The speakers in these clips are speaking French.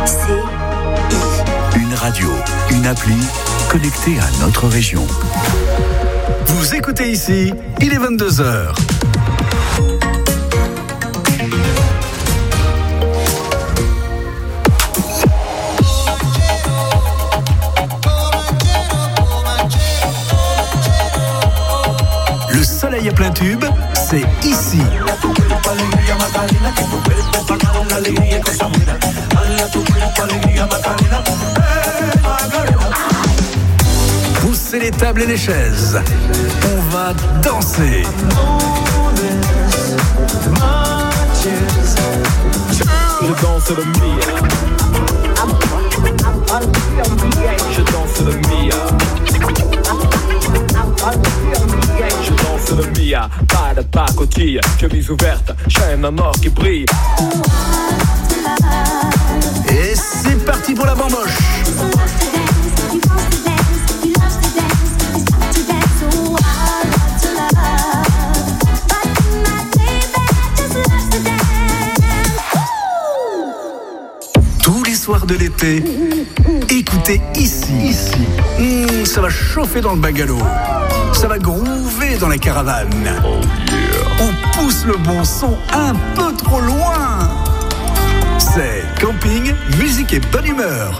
Une radio, une appli connectée à notre région. Vous écoutez ici, il est 22h. Le soleil à plein tube, c'est ici. Poussez les tables et les chaises. On va danser. Je danse le Mia. Je danse le Mia. Je danse le Mia. Pas de pacotille, chemise ouverte, chaîne en or qui brille. Et c'est parti pour la bamboche. Tous les soirs de l'été, écoutez ici. Ça va chauffer dans le bungalow. Ça va groover dans la caravane. On pousse le bon son un peu trop loin. C'est camping, musique et bonne humeur.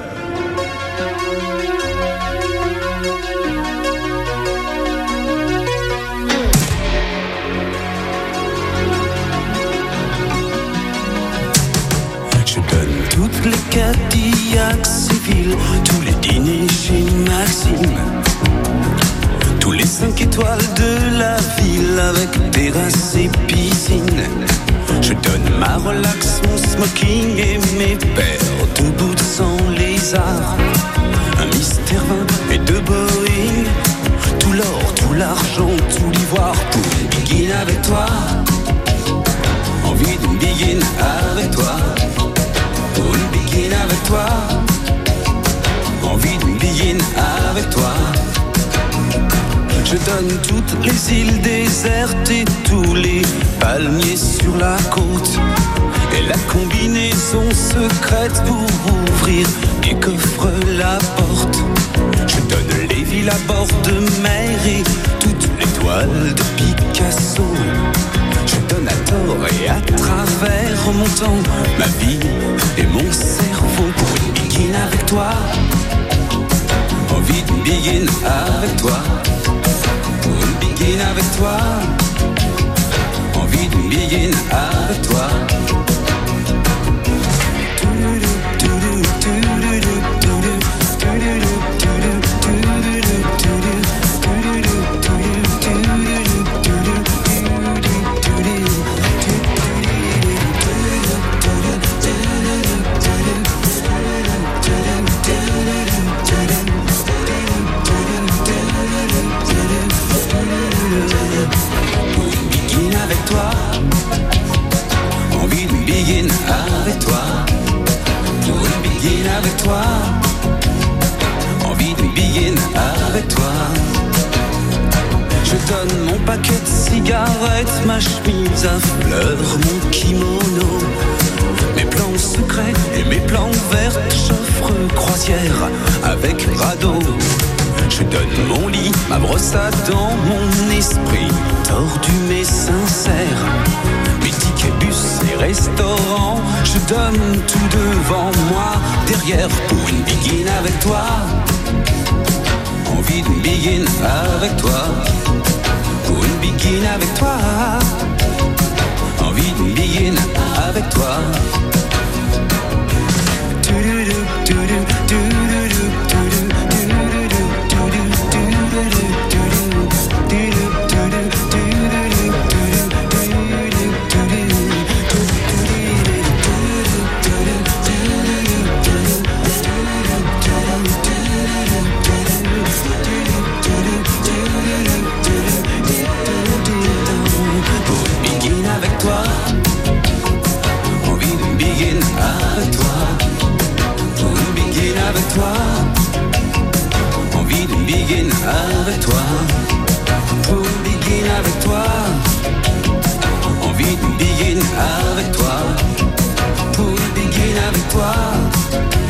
Je donne toutes les Cadillacs civiles, tous les dîners chez Maxime, tous les 5 étoiles de la ville avec terrasse et piscine. Je donne ma relax, mon smoking et mes paires de boots sans lézard, un Mister 20 et 2 Boeing, tout l'or, tout l'argent, tout l'ivoire pour une begin avec toi. Envie d'une begin avec toi, pour une begin avec toi. Envie d'une begin avec toi. Je donne toutes les îles désertes et tous les palmiers sur la côte, et la combinaison secrète pour ouvrir des coffres la porte. Je donne les villes à bord de mer et toutes les toiles de Picasso. Je donne à tort et à travers mon temps, ma vie et mon cerveau pour une begin avec toi. Envie d'une begin avec toi, pour une begin avec toi. Envie d'une begin avec toi. Envie d'une begin avec toi, pour une begin avec toi. Envie d'une begin avec toi. Je donne mon paquet de cigarettes, ma chemise à fleurs, mon kimono, mes plans secrets et mes plans verts, j'offre croisière avec radeau. Je donne mon lit, ma brosse à dents, mon esprit tordu mais sincère, mes tickets bus et restaurants. Je donne tout devant moi, derrière pour une begin avec toi. Envie d'une begin avec toi, pour une begin avec toi. Envie d'une begin avec toi. Envie d'une begin avec toi, pour begin avec toi. Envie d'une begin avec toi, pour begin avec toi.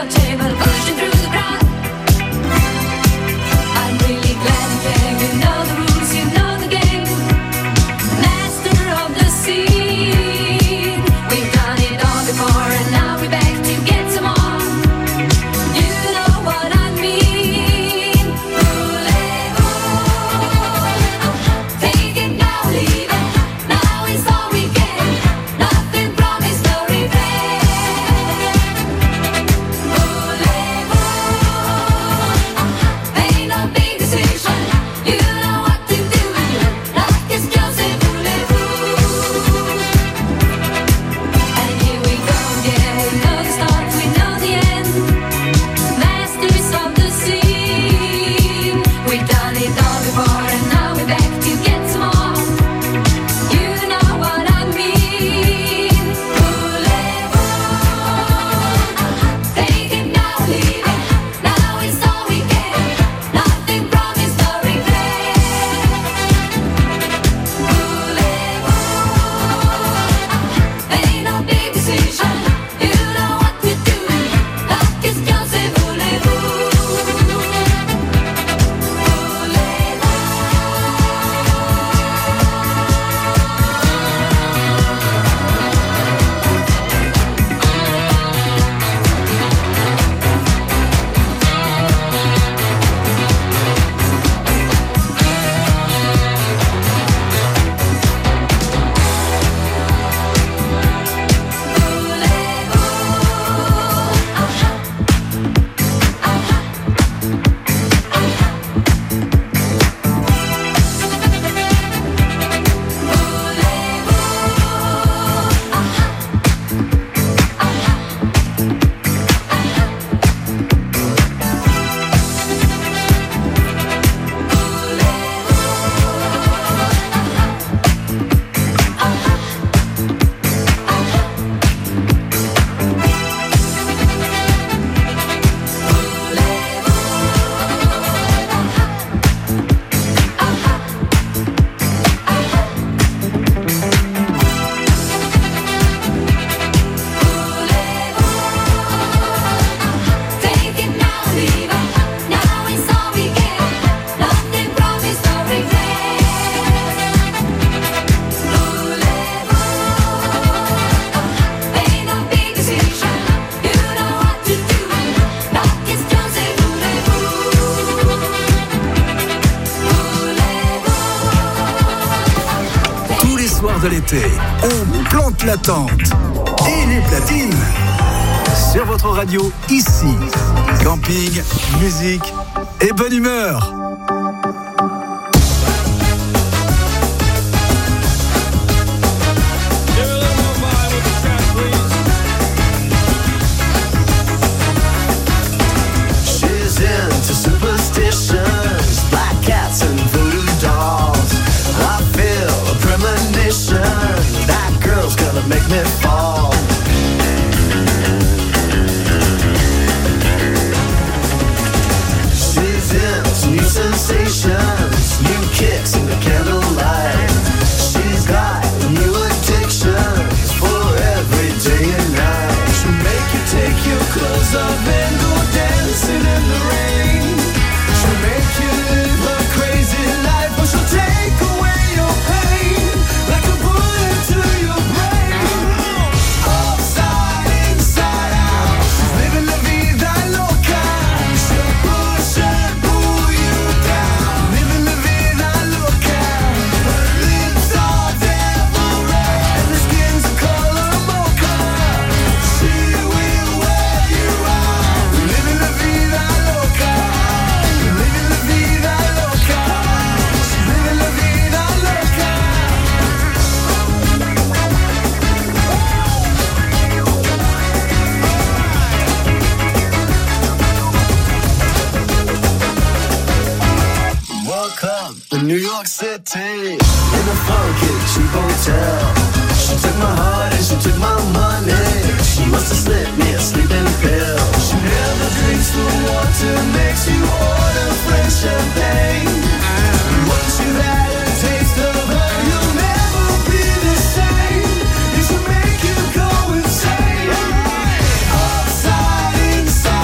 de l'été, on plante la tente et les platines sur votre radio ici. Camping, musique et bonne humeur. Make me fall. She's into new sensations, new kicks in the candlelight. She's got new addictions for every day and night. She'll make you take your clothes off and go dancing in the rain. She'll make you live a crazy life, but she'll take away your pain like a bullet to your brain. New York City, in a funky cheap hotel. She took my heart and she took my money. She must have slipped me a sleeping pill. She never drinks the water, makes you order French champagne. Once you've had a taste of her, you'll never be the same. It should make you go insane. Upside, inside.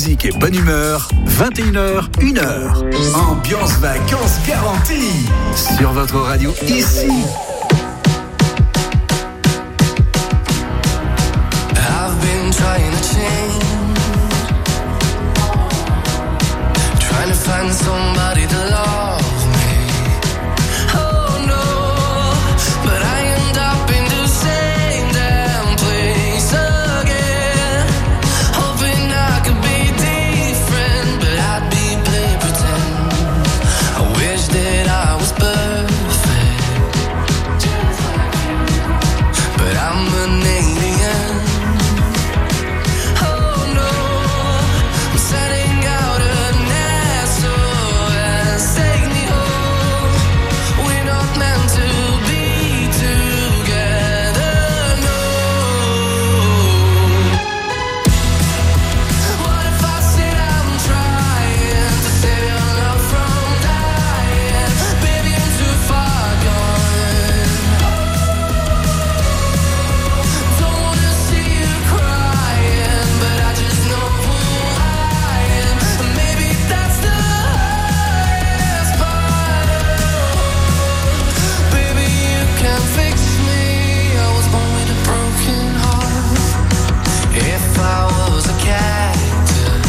musique et bonne humeur, 21h, 1h. Ambiance vacances garantie sur votre radio ici. I've been trying to change, trying to find somebody to love me. Oh no, but I end up in the same damn place again, hoping I could be different, but I'd be play pretend. I wish that I was perfect, but I'm an alien. Oh no, I'm setting out an SOS. Take me home. We're not meant to be together. No. What if I said I'm trying to save your love from dying? Baby, I'm too far gone. Don't wanna see you crying, but I just know who I am. Maybe that's the hardest part. Baby, you can fix me. I was born with a broken heart. If I was a cactus,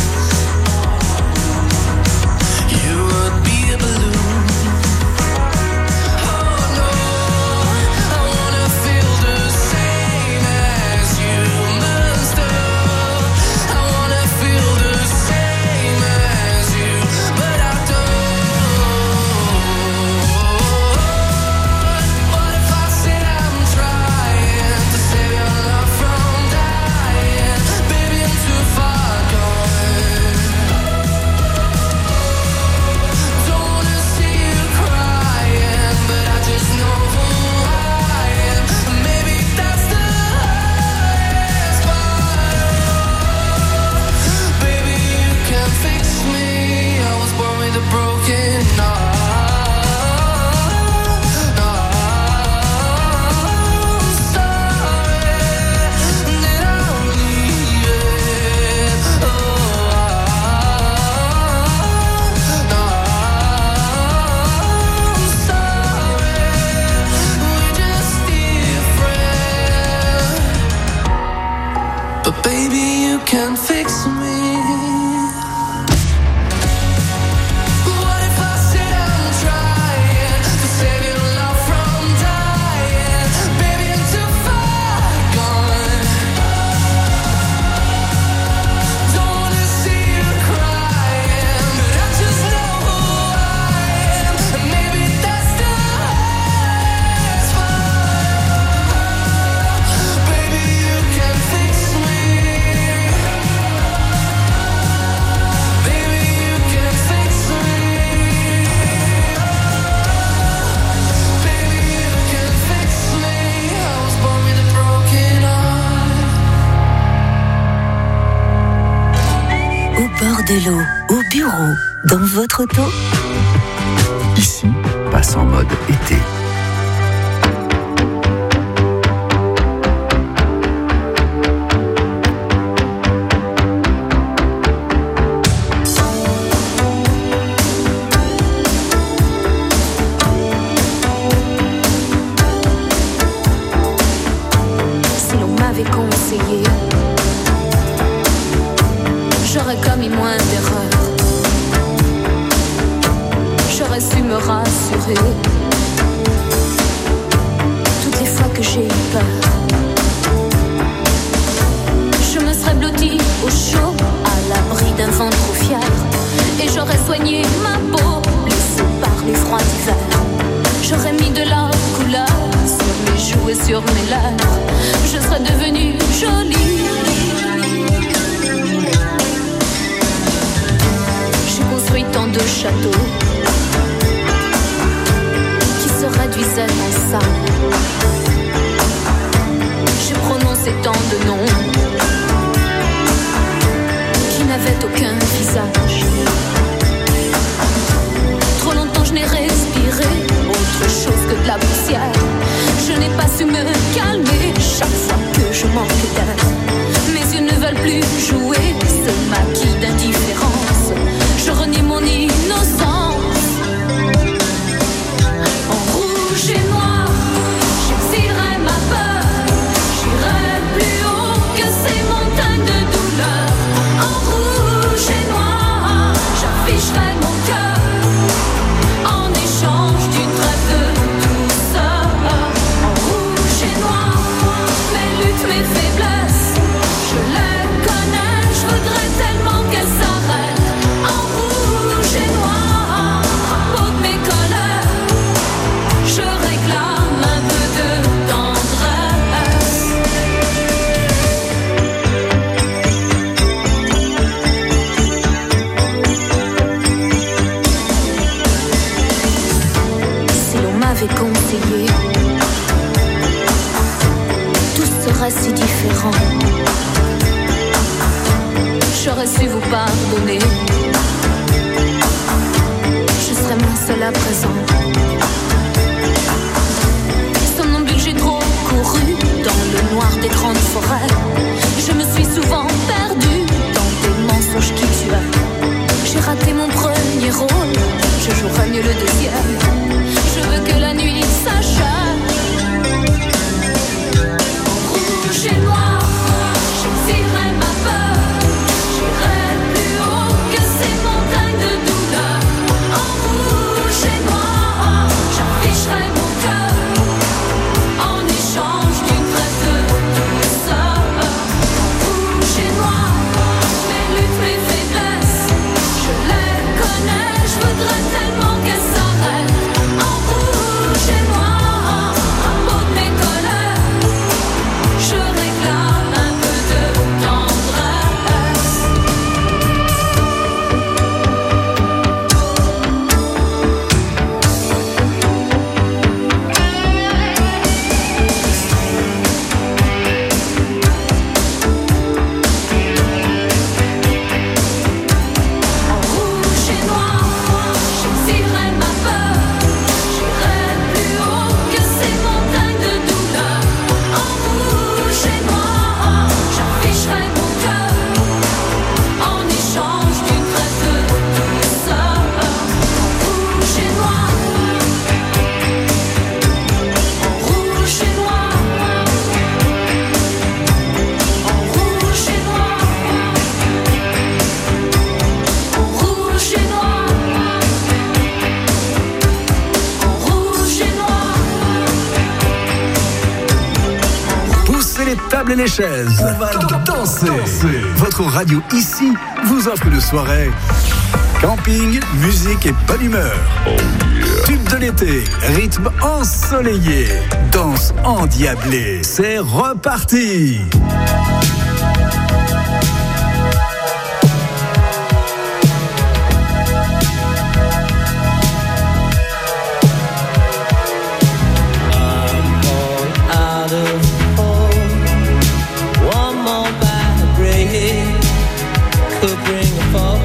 you would be a balloon. Oh no, I wanna feel the same as humans do. I wanna feel the same as you, but I don't. What if I said I'm trying to save your love from dying? Baby, I'm too far gone. Don't wanna see you crying, but I just know who I am. Maybe that's the hardest part. Baby, you can fix me. I was born with a broken heart. I'm sorry that I'm leaving. I'm sorry, we're just different. But baby, you can fix me. What if I said I'm trying to save your love from dying? Baby, I'm too far gone. Don't wanna see you crying, but I just know who I am. And maybe that's the hardest part. Baby, you can fix me. Baby, you can fix me. Baby, you can fix me. I was born with a broken heart. Au bord de l'eau, au bureau, dans votre auto. Ici, passe en mode été. Si l'on m'avait conseillé, j'aurais commis moins d'erreurs. J'aurais su me rassurer toutes les fois que j'ai eu peur. Je me serais blottie au chaud, à l'abri d'un vent trop fier, et j'aurais soigné ma peau, blessée par les froids d'hiver. J'aurais mis de la couleur sur mes joues et sur mes lèvres. Je serais devenue jolie. J'ai construit tant de châteaux qui se réduisaient en ça. J'ai prononcé tant de noms qui n'avaient aucun visage. Trop longtemps je n'ai respiré autre chose que de la poussière. Je n'ai pas su me calmer chaque fois que je manque d'air. Mes yeux ne veulent plus jouer ce maquis serait si différent. J'aurais su vous pardonner. Je serais moins seule à présent. Somnambule, j'ai trop couru dans le noir des grandes forêts. Je me suis souvent perdue dans des mensonges qui tuaient. J'ai raté mon premier rôle, je jouerai mieux le deuxième. Je veux que la nuit s'achève. Rouge et noir, j'exilerai ma peur. J'irai plus haut que ces montagnes de douleur. En rouge et noir, j'afficherai mon cœur. En échange d'une trêve de douceur. Rouge et noir, mes luttes, mes faiblesses, je les connais, je voudrais tellement qu'elles s'arrêtent. En rouge et noir, un mot de mes colères, je réclame un peu de tendresse. En rouge et noir, j'exilerai ma peur. J'irai plus haut que ces montagnes de douleur. En rouge et noir, j'afficherai mon cœur. En échange d'une trêve de douceur. Rouge et noir. Rouge et noir. Rouge et noir. Rouge et noir. Rouge et noir. Poussez les tables et les chaises. On va danser. Votre radio ici vous offre une soirée. Camping, musique et bonne humeur. Tube de l'été, rythme ensoleillé, danse endiablée. C'est reparti. Out of home, one more bad break could bring a fall.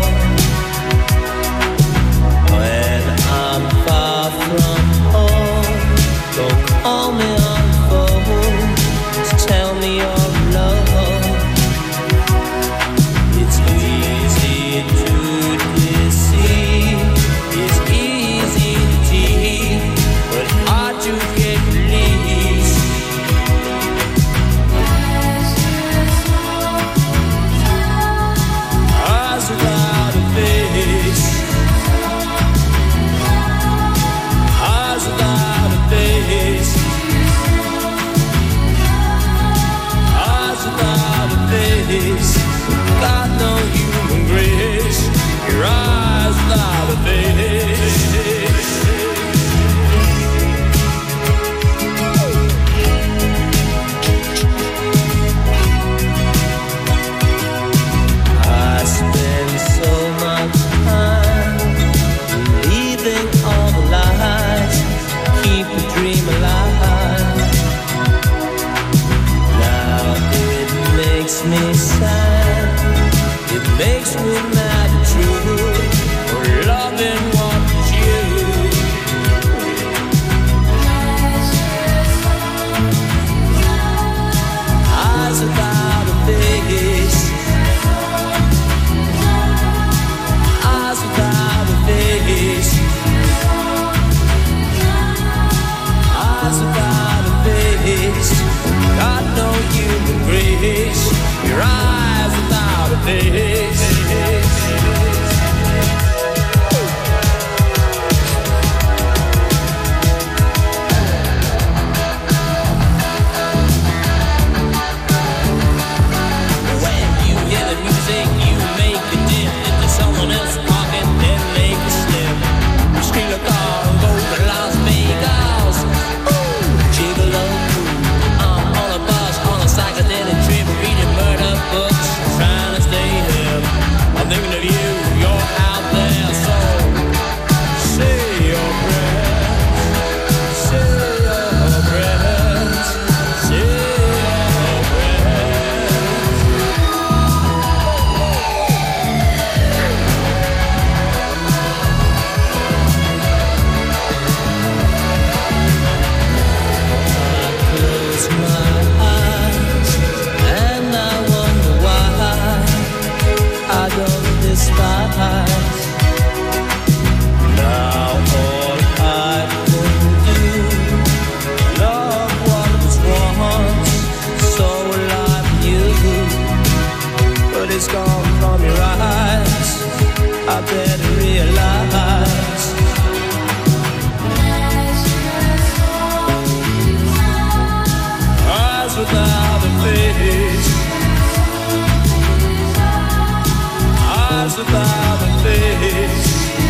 When I'm far from home, don't call me on the phone to tell me you're alone. It's easy to deceive, it's easy to cheat, but hard to get released. Eyes without a face, eyes without a face, eyes without a face. Got no human grace. Your eyes without a face. I spend so much time believing all the lies, keep the dream alive. Now it makes me sad, it makes me mad and true, for loving what is you. Eyes without a face, eyes without a face, eyes without a face. Got no human grace. Your eyes without a face. When you hear the music, you make it dim into someone else's pocket, then make it slim. You scream a car and go to Las Vegas. Ooh, gigolo. I'm on a bus, on a psychedelic trip, reading murder books, trying to stay hip. without a face. Eyes without a face.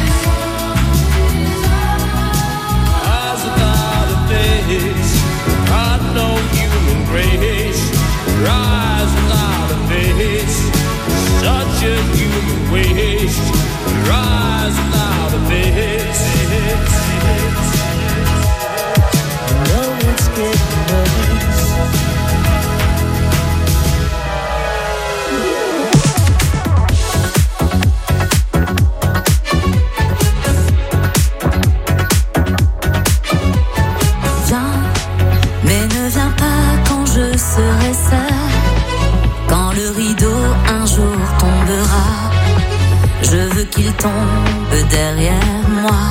Eyes without a face. Got no human grace. Eyes without a face. Such a human waste. Eyes without a face. No, it's getting worse. Serai seul quand le rideau un jour tombera. Je veux qu'il tombe derrière moi.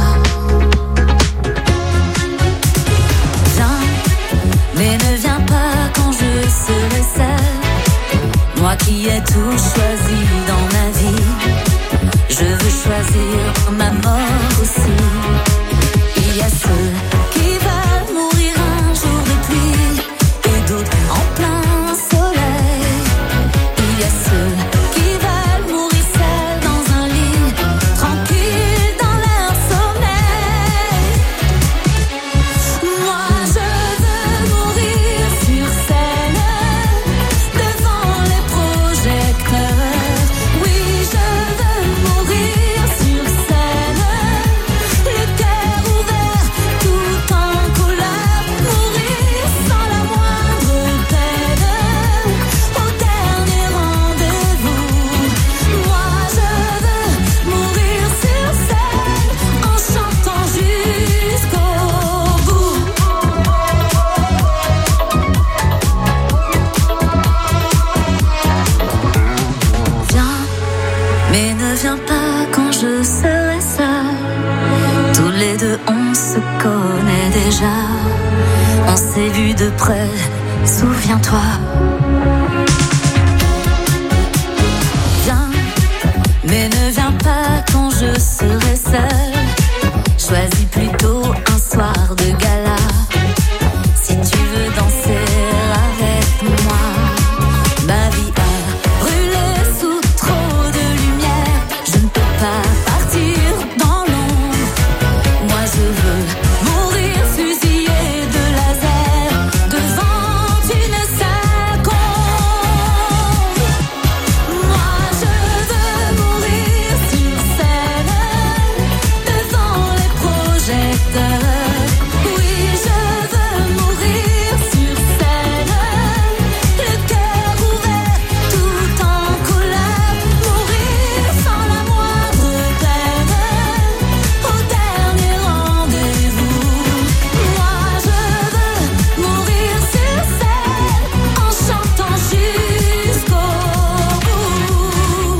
Viens, mais ne viens pas quand je serai seul. Moi qui ai tout choisi dans ma vie, je veux choisir ma mort aussi. Il y a ceux qui veulent mourir un jour de pluie et d'autres en plein soleil. Il y a ceux qui veulent mourir seuls dans un lit, tranquilles dans leur sommeil. Moi je veux mourir sur scène, devant les projecteurs. Oui, je veux mourir sur scène, le cœur ouvert, tout en couleur. Mourir sans la moindre peine, au dernier rendez-vous. Moi je veux mourir sur scène, en chantant jusqu'au bout. Viens, mais ne viens pas quand je serai seul. Tous les deux on se connaît déjà. On s'est vu de près, souviens-toi. Viens, mais ne viens pas quand je serai seul. Choisis plutôt un soir de gala, si tu veux danser avec moi. Ma vie a brûlé sous trop de lumière. Je ne peux pas partir dans l'ombre. Moi je veux mourir fusillé de laser devant une seconde. Moi je veux mourir sur scène, devant les projecteurs. Oui, je veux mourir sur scène, le cœur ouvert, tout en couleur. Mourir sans la moindre peine, au dernier rendez-vous. Moi je veux mourir sur scène, en chantant jusqu'au bout.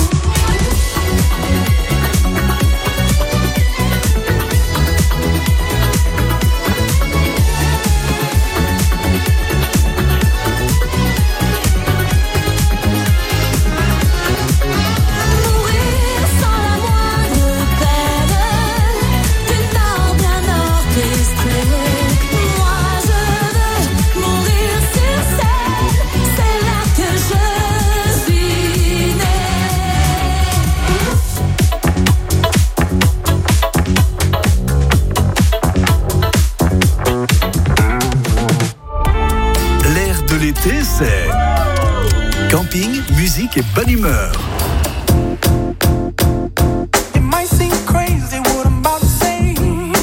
Mourir sans la moindre peine, d'une art bien orchestrée. Moi je veux mourir sur scène, c'est là que je suis née. L'air de l'été, c'est camping, musique et bonne humeur. It might seem crazy what I'm about to say.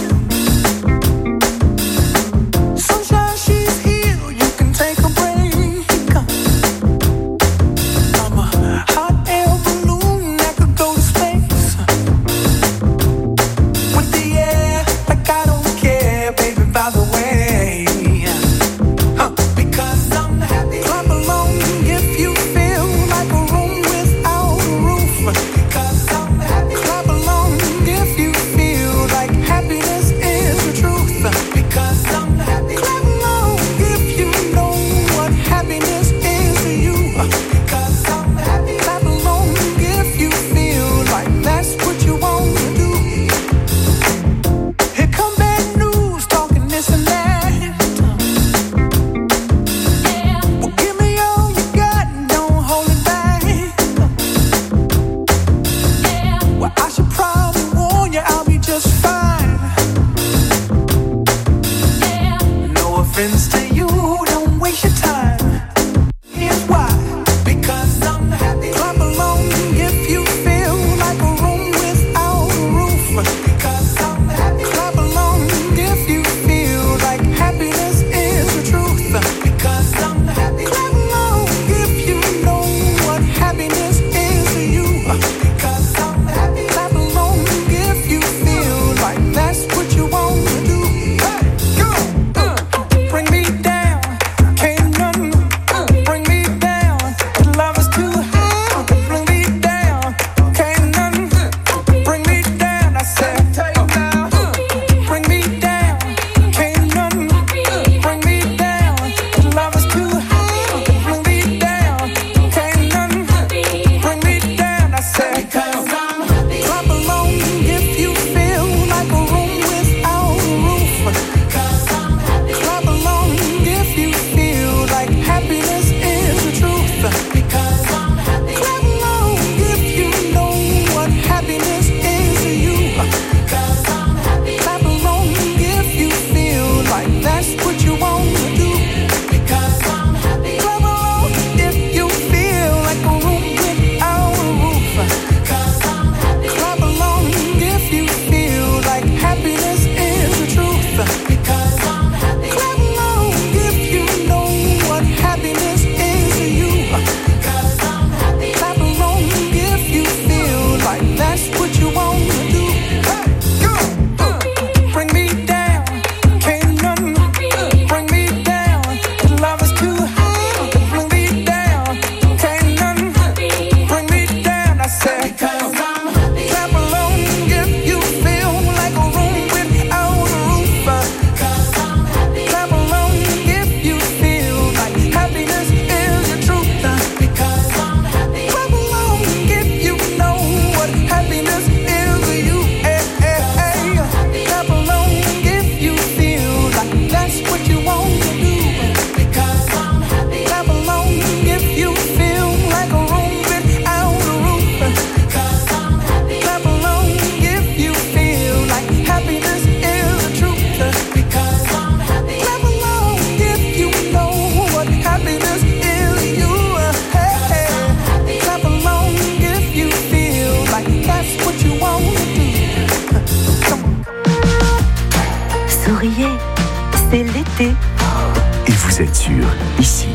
Sunshine, she's here, you can take a break. I'm a hot air balloon that could go to space. With the air, like I don't care, baby, by the way. Because I'm happy. Clap along if you feel like a room without ici.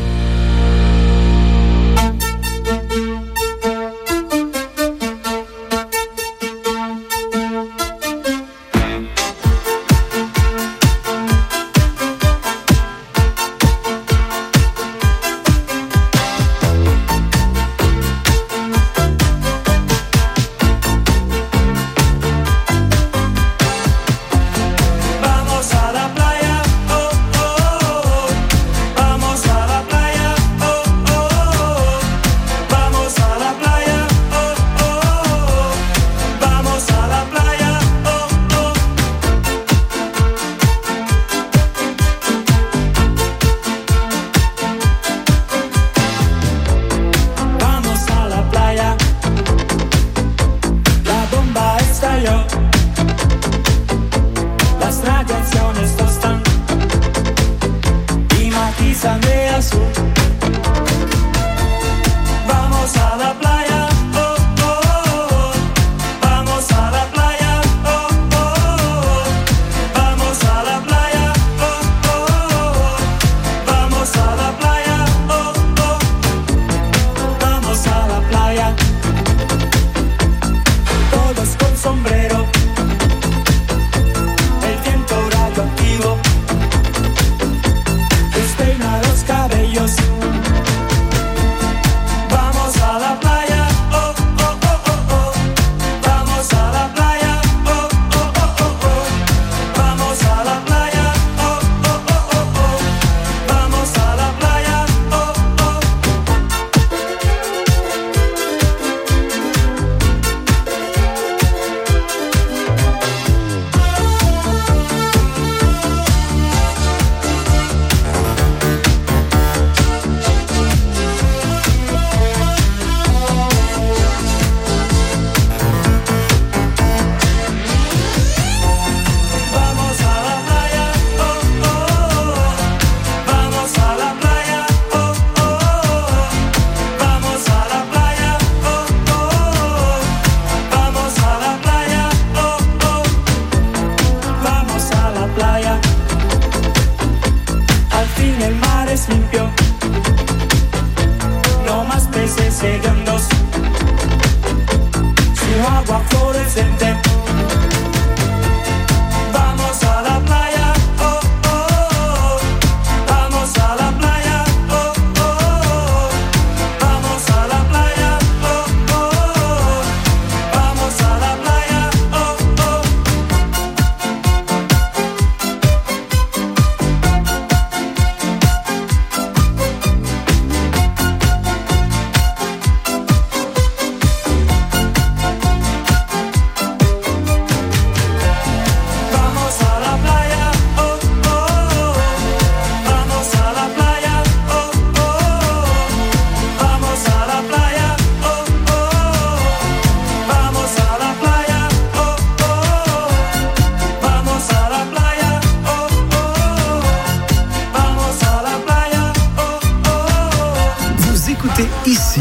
Ici,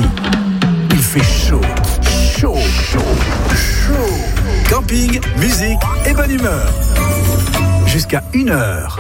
il fait chaud. Camping, musique et bonne humeur. Jusqu'à 1h.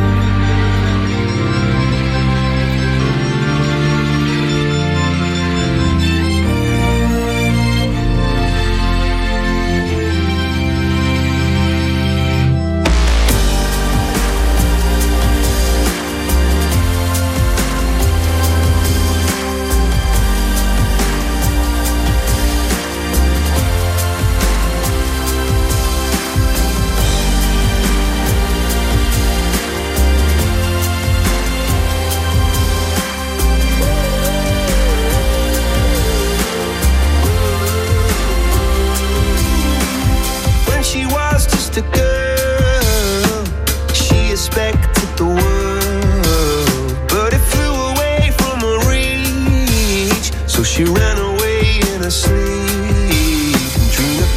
She ran away in her sleep and dreamed of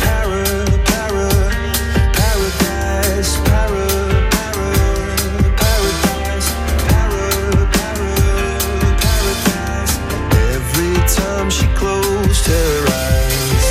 paradise, paradise. Every time she closed her eyes.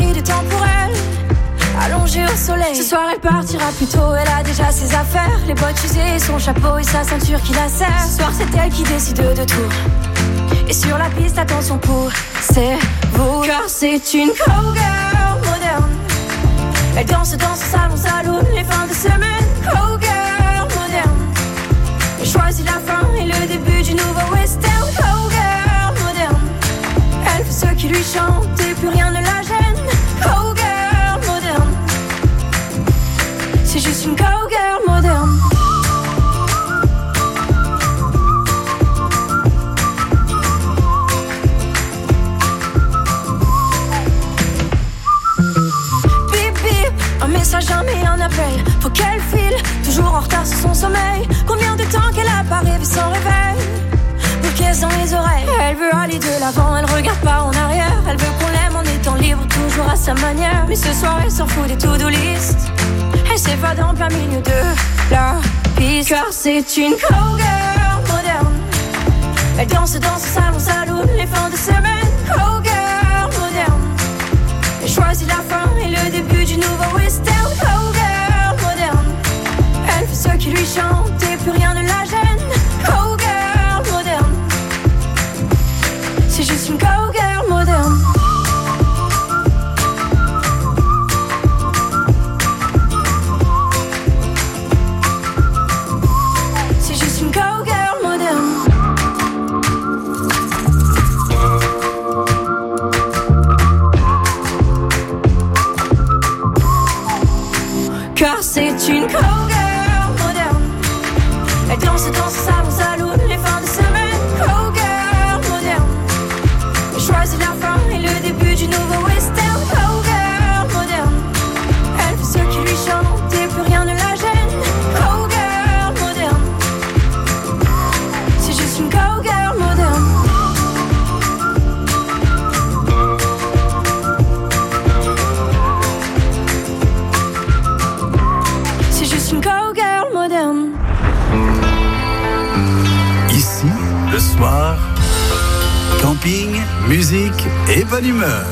pris du temps pour elle, allongée au soleil. Ce soir elle partira plus tôt, elle a déjà ses affaires, les bottes usées, son chapeau et sa ceinture qui la serre. Ce soir c'est elle qui décide de tout, et sur la piste attention pour c'est vous, car c'est une cowgirl moderne. Elle danse dans son salon saloon les fins de semaine. Cowgirl moderne, elle choisit la fin et le début du nouveau western. Cowgirl moderne, elle fait ce qui lui chante et plus rien ne la gêne. Cowgirl moderne, c'est juste une cowgirl moderne. Un message, jamais un appel. Faut qu'elle file, toujours en retard sur son sommeil. Combien de temps qu'elle a pas rêvé sans réveil? Bouquet dans les oreilles. Elle veut aller de l'avant, elle regarde pas en arrière. Elle veut qu'on l'aime en étant libre, toujours à sa manière. Mais ce soir elle s'en fout des to-do list. Elle s'évade en plein milieu de la piste, car c'est une cowgirl moderne. Elle danse dans son salon saloon les fins de semaine. Cowgirl moderne, elle choisit la fin et le début du nouveau western. Cowgirl moderne, elle fait ce qui lui chante et plus rien ne la gêne. Cowgirl moderne, c'est juste une cowgirl moderne. C'est juste une cowgirl moderne. Car c'est une cowgirl moderne. Elle danse dans son salon saloon les fins de semaine. Cowgirl moderne, elle choisit la fin et le début du nouveau western. Cowgirl moderne, elle fait ce qui lui chante et plus rien ne la gêne. Cowgirl moderne, c'est juste une cowgirl moderne. C'est juste une cowgirl moderne. Ici, le soir, camping, musique et bonne humeur.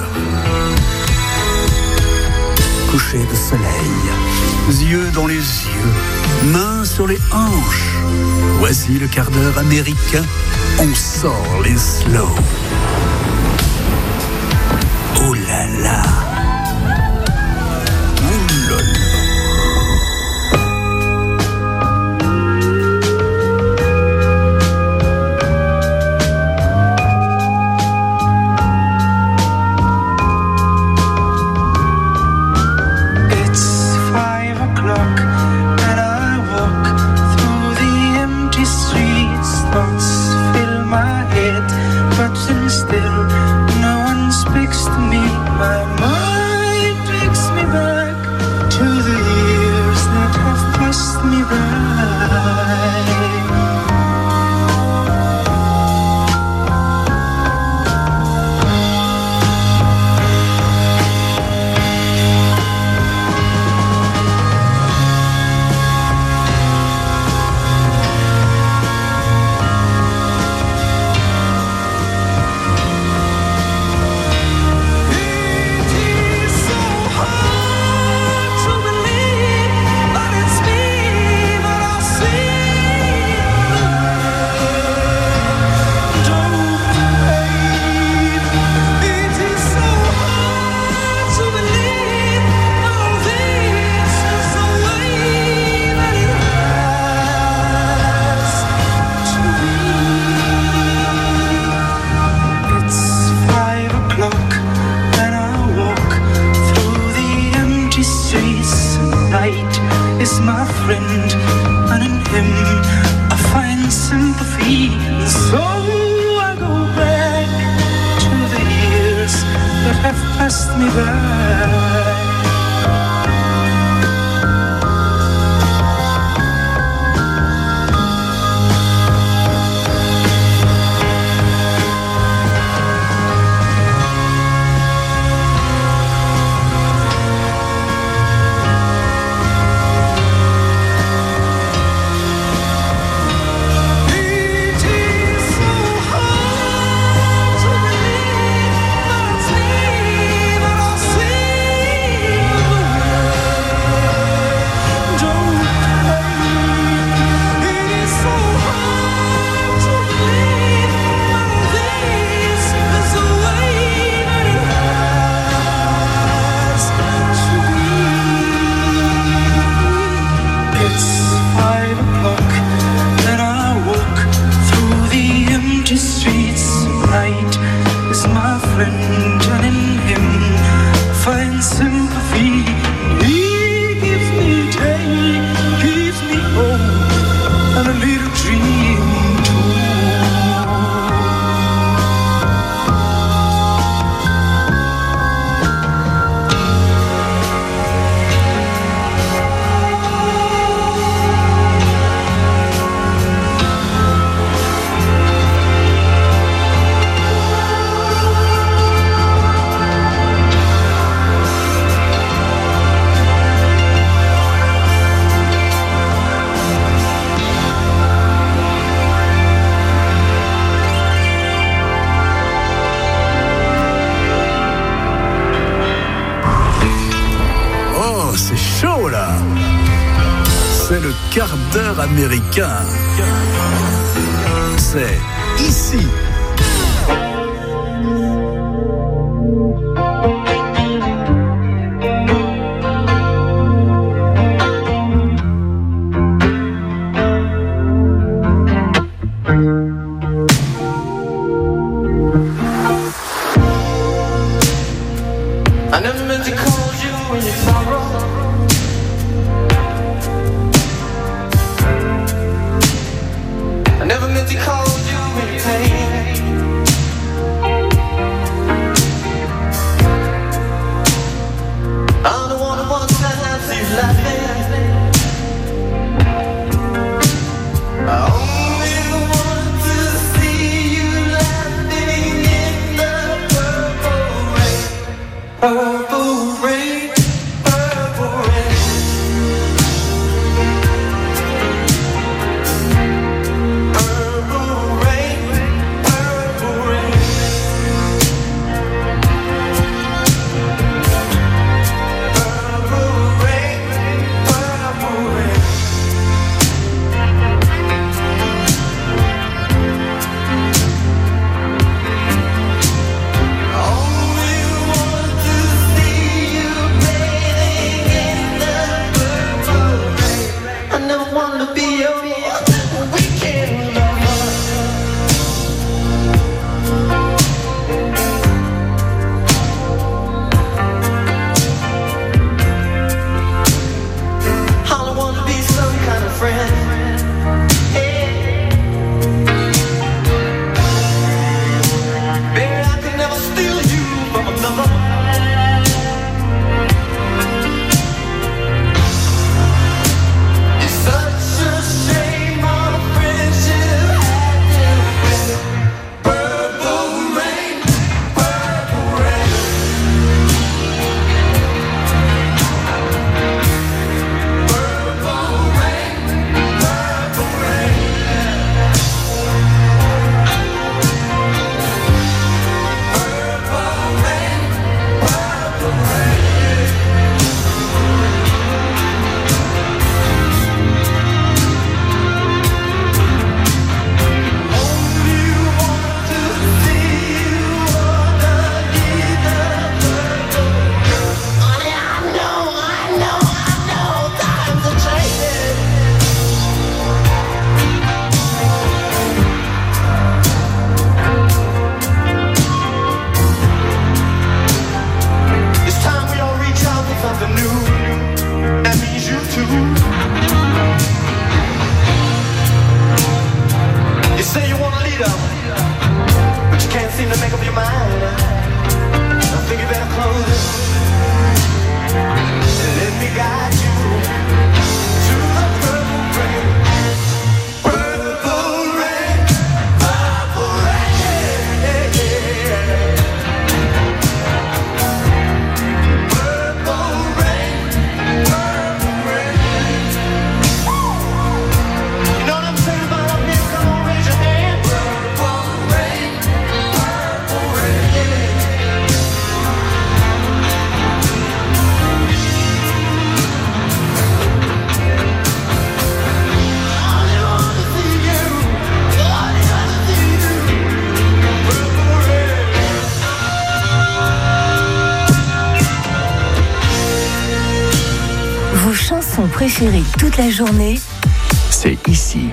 Coucher de soleil, yeux dans les yeux, mains sur les hanches. Voici le quart d'heure américain, on sort les slow. Oh là là, oh là là. See c'est le quart d'heure américain. C'est ici. Préféré toute la journée, c'est ici.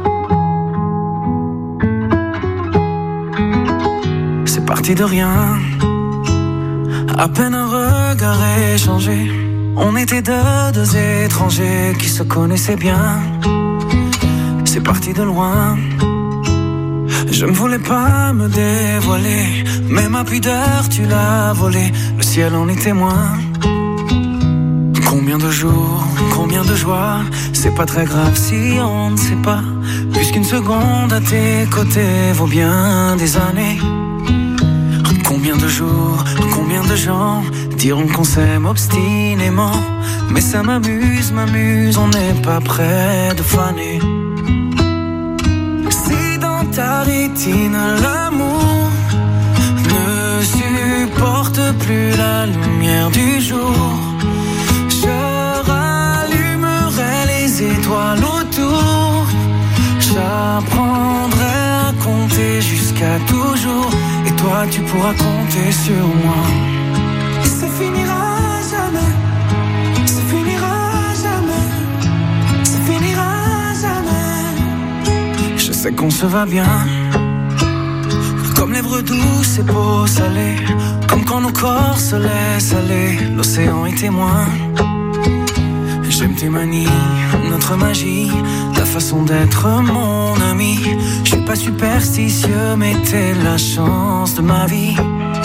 C'est parti de rien, à peine un regard échangé. On était deux étrangers qui se connaissaient bien. C'est parti de loin, je ne voulais pas me dévoiler, mais ma pudeur tu l'as volée, le ciel en est témoin. Combien de jours, combien de joies, c'est pas très grave si on ne sait pas, puisqu'une seconde à tes côtés vaut bien des années. Combien de jours, combien de gens diront qu'on s'aime obstinément, mais ça m'amuse, on n'est pas près de faner. Si dans ta rétine l'amour ne supporte plus la lumière du jour, je rallumerai les étoiles autour. J'apprendrai à compter jusqu'à toujours. Et toi tu pourras compter sur moi. Et ça finira jamais. Ça finira jamais. Ça finira jamais. Je sais qu'on se va bien, comme lèvres douces et peau salée, comme quand nos corps se laissent aller. L'océan est témoin. J'aime tes manies, notre magie, ta façon d'être mon ami. Je suis pas superstitieux, mais t'es la chance de ma vie.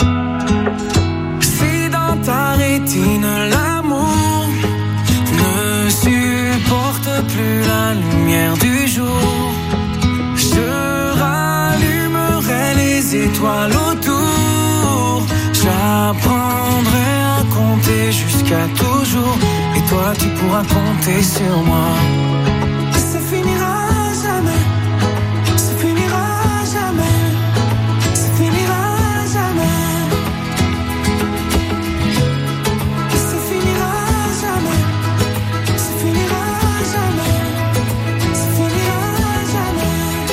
Si dans ta rétine l'amour ne supporte plus la lumière du jour, je rallumerai les étoiles autour. J'apprendrai à compter jusqu'à toujours. Et toi tu pourras compter sur moi. Ça finira jamais. Ça finira jamais. Ça finira jamais. Ça finira jamais. Ça finira jamais. Ça finira jamais.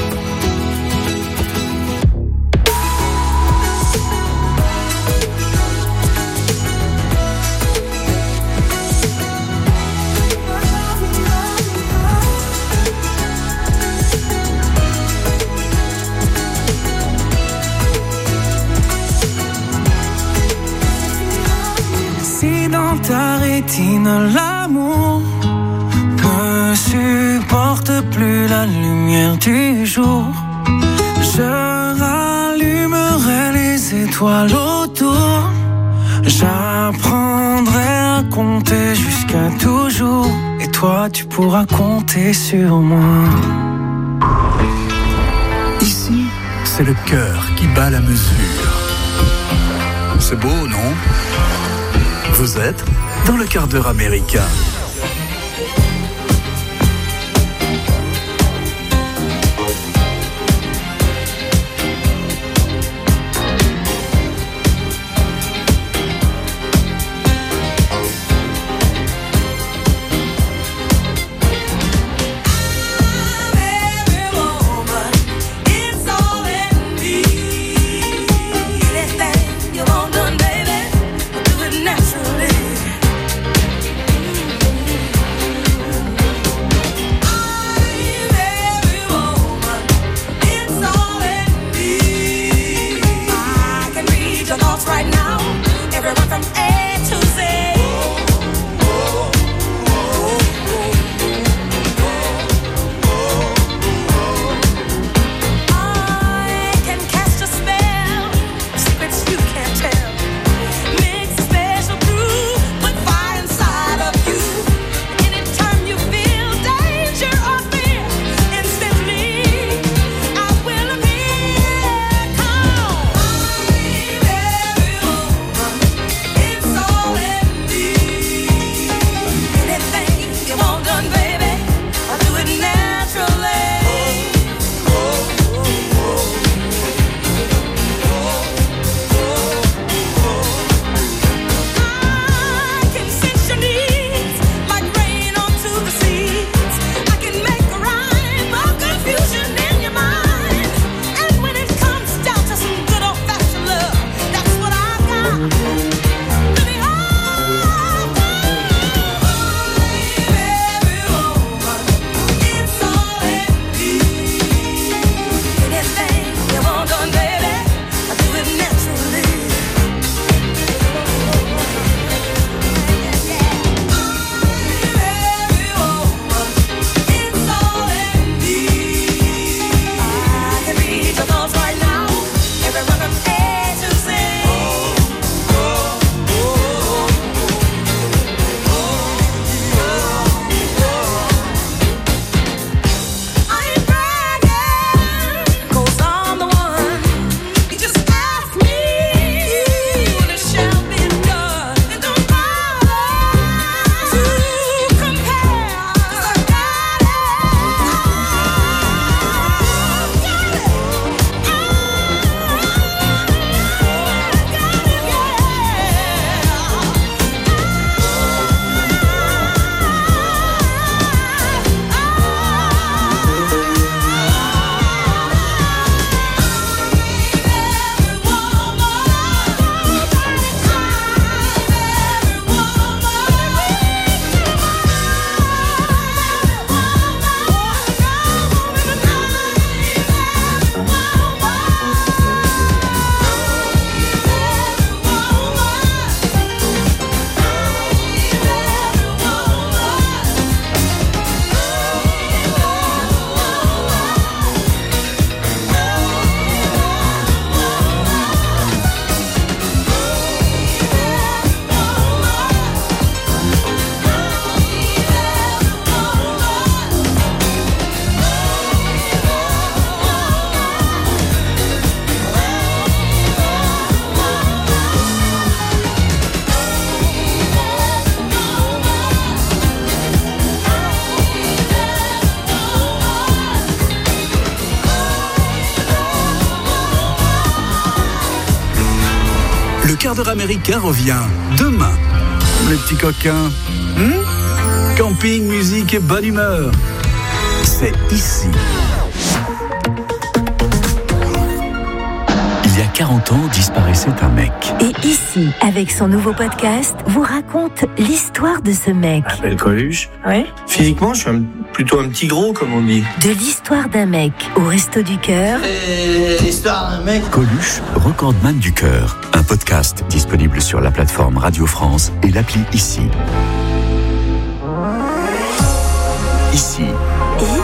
Dans ta rétine, l'amour ne supporte plus la lumière du jour. Je rallumerai les étoiles autour. J'apprendrai à compter jusqu'à toujours. Et toi, tu pourras compter sur moi. Ici, c'est le cœur qui bat la mesure. C'est beau, non ? Vous êtes dans le quart d'heure américain. Naturally. quart d'heure américain revient demain. Les petits coquins. Camping, musique et bonne humeur. C'est ici. Il y a 40 ans, disparaissait un mec. Et ici, avec son nouveau podcast, vous raconte l'histoire de ce mec. Je m'appelle Coluche. Oui. Physiquement, je suis plutôt un petit gros, comme on dit. De l'histoire d'un mec au Resto du Cœur. Et l'histoire d'un mec. Coluche, recordman du cœur. Un podcast disponible sur la plateforme Radio France et l'appli Ici. Ici,